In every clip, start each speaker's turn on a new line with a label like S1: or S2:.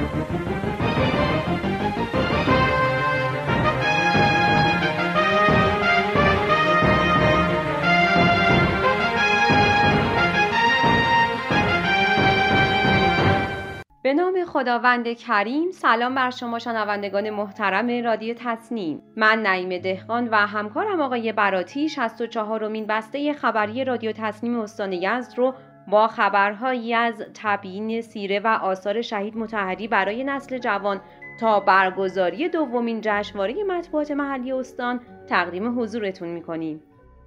S1: به نام خداوند کریم. سلام بر شما شنوندگان محترم رادیو تصنیم. من نعیم دهقان و همکارم آقای براتی 64مین بسته خبری رادیو تصنیم استان یزد رو با خبرهایی از تبیین سیره و آثار شهید مطهری برای نسل جوان تا برگزاری دومین جشنواره مطبوعات محلی استان تقدیم حضورتون می‌کنیم.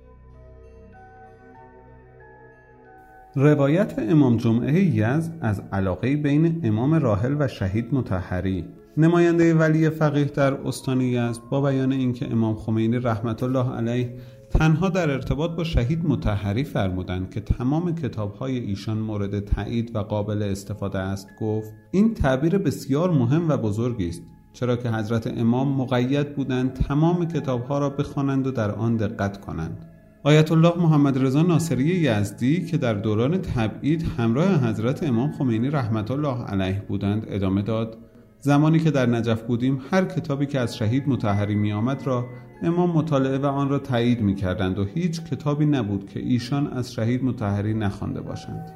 S2: روایت امام جمعه یزد از علاقه بین امام راحل و شهید مطهری. نماینده ولی فقیه در استان یزد با بیان اینکه امام خمینی رحمت الله علیه تنها در ارتباط با شهید مطهری فرمودند که تمام کتاب‌های ایشان مورد تایید و قابل استفاده است، گفت این تعبیر بسیار مهم و بزرگی است، چرا که حضرت امام مقید بودند تمام کتاب‌ها را بخوانند و در آن دقت کنند. آیت الله محمد رضا ناصری یزدی که در دوران تبعید همراه حضرت امام خمینی رحمت الله علیه بودند ادامه داد: زمانی که در نجف بودیم هر کتابی که از شهید مطهری می آمد را امام مطالعه و آن را تایید می کردند و هیچ کتابی نبود که ایشان از شهید مطهری نخوانده باشند.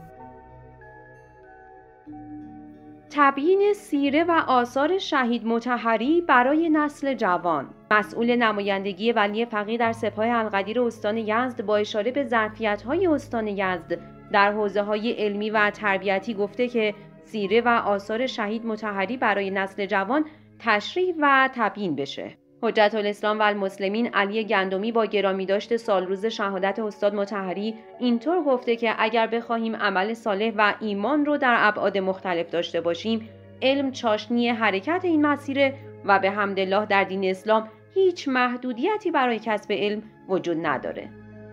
S1: تبیین سیره و آثار شهید مطهری برای نسل جوان. مسئول نمایندگی ولی فقیه در سپاه القدیر استان یزد با اشاره به ظرفیت‌های استان یزد در حوزه‌های علمی و تربیتی گفته که سیره و آثار شهید مطهری برای نسل جوان تشریح و تبیین بشه. حجت الاسلام و المسلمین علی گندمی با گرامی داشت سالروز شهادت استاد مطهری اینطور گفته که اگر بخواهیم عمل صالح و ایمان رو در ابعاد مختلف داشته باشیم، علم چاشنی حرکت این مسیره و به حمدالله در دین اسلام هیچ محدودیتی برای کسب علم وجود نداره.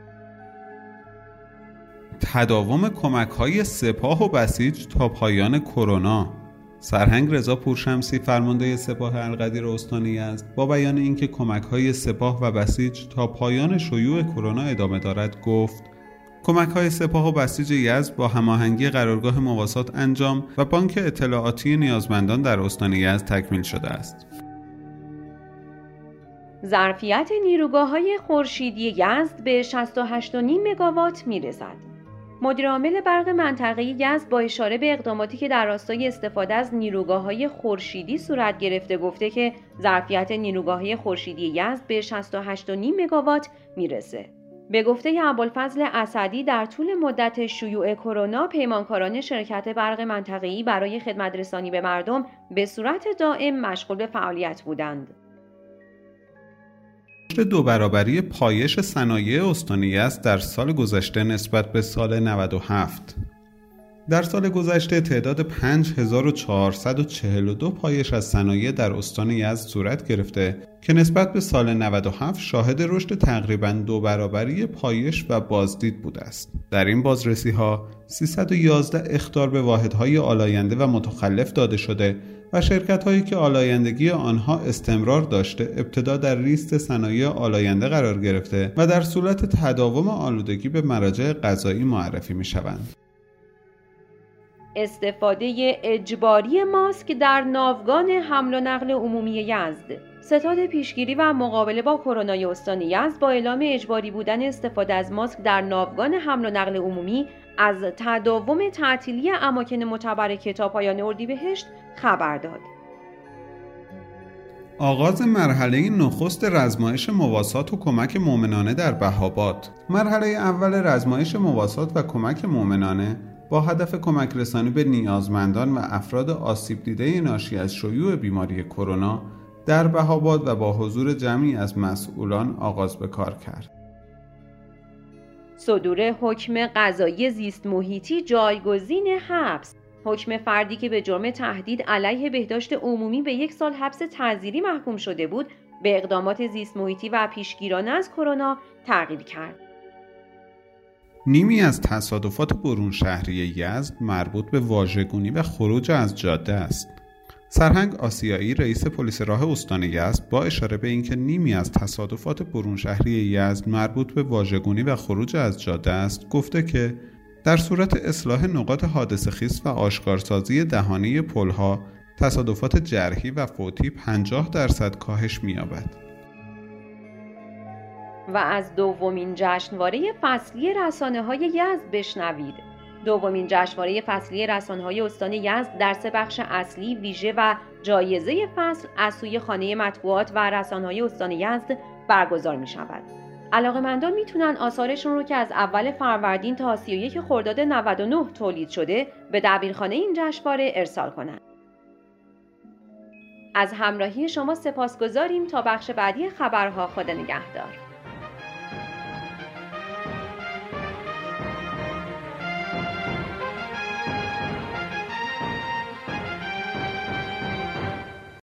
S2: تداوم کمک‌های سپاه و بسیج تا پایان کرونا. سرهنگ رضا پورشمسی فرمانده سپاه القدیر استان یزد با بیان اینکه کمک‌های سپاه و بسیج تا پایان شیوع کرونا ادامه دارد گفت: کمک‌های سپاه و بسیج یزد با هماهنگی قرارگاه مواسات انجام و بانک اطلاعاتی نیازمندان در استان یزد تکمیل شده است.
S1: ظرفیت نیروگاه‌های خورشیدی یزد به 68.5 مگاوات میرسد. مدیرعامل برق منطقه یزد با اشاره به اقداماتی که در راستای استفاده از نیروگاه‌های خورشیدی صورت گرفته گفته که ظرفیت نیروگاه‌های خورشیدی یزد به 68.5 مگاوات میرسه. به گفته ابوالفضل اسدی در طول مدت شیوع کرونا پیمانکاران شرکت برق منطقه‌ای برای خدمت‌رسانی به مردم به صورت دائم مشغول به فعالیت بودند.
S2: دو برابری پایش صنایع استان یزد در سال گذشته نسبت به سال 97. در سال گذشته تعداد 5442 پایش از صنایع در استان یزد صورت گرفته که نسبت به سال 97 شاهد رشد تقریباً 2 برابری پایش و بازدید بوده است. در این بازرسی‌ها 311 اخطار به واحدهای آلاینده و متخلف داده شده و شرکت‌هایی که آلایندگی آنها استمرار داشته ابتدا در لیست صنایع آلاینده قرار گرفته و در صورت تداوم آلودگی به مراجع قضایی معرفی می‌شوند.
S1: استفاده اجباری ماسک در ناوگان حمل و نقل عمومی یزد. ستاد پیشگیری و مقابله با کرونا استان یزد با اعلام اجباری بودن استفاده از ماسک در ناوگان حمل و نقل عمومی از تداوم تعطیلی اماکن متبرکه تا پایان اردیبهشت خبر داد.
S2: آغاز مرحله نخست رزمایش مواسات و کمک مومنانه در بهاباد. مرحله اول رزمایش مواسات و کمک مومنانه با هدف کمک رسانی به نیازمندان و افراد آسیب دیده ناشی از شیوع بیماری کرونا در بهاباد و با حضور جمعی از مسئولان آغاز به کار کرد.
S1: صدور حکم قضایی زیست محیطی جایگزین حبس. حکم فردی که به جرم تهدید علیه بهداشت عمومی به 1 سال حبس تعزیری محکوم شده بود، به اقدامات زیست محیطی و پیشگیرانه از کرونا تغییر کرد.
S2: نیمی از تصادفات برون شهری یزد مربوط به واژگونی و خروج از جاده است. سرهنگ آسیایی رئیس پلیس راه استان یزد با اشاره به اینکه نیمی از تصادفات برون شهری یزد مربوط به واژگونی و خروج از جاده است گفته که در صورت اصلاح نقاط حادثه‌خیز و آشکارسازی دهانه پل‌ها تصادفات جرحی و فوتی 50% کاهش می‌یابد.
S1: و از دومین جشنواره فصلی رسانه‌های یزد بشنوید. دومین جشنواره فصلی رسانه‌های استان یزد در 3 بخش اصلی، ویژه و جایزه فصل از سوی خانه مطبوعات و رسانه‌های استان یزد برگزار می‌شود. علاقه‌مندان میتونن آثارشون رو که از اول فروردین تا 31 خرداد 99 تولید شده به دبیرخانه این جشنواره ارسال کنند. از همراهی شما سپاسگزاریم. تا بخش بعدی خبرها، خدا نگهدار.